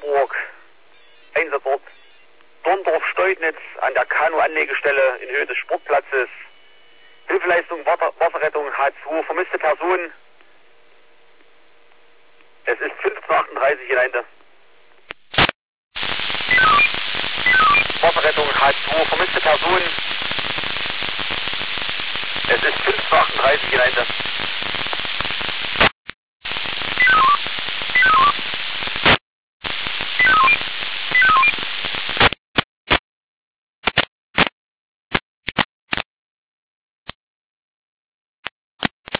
Hamburg. Einsatzort Dorndorf-Steudnitz an der Kanu-Anlegestelle in Höhe des Sportplatzes. Hilfeleistung Wasserrettung H2, vermisste Person. Es ist 15:38 in Einde. Wasserrettung H2, vermisste Person. Es ist 15:38 in Einde.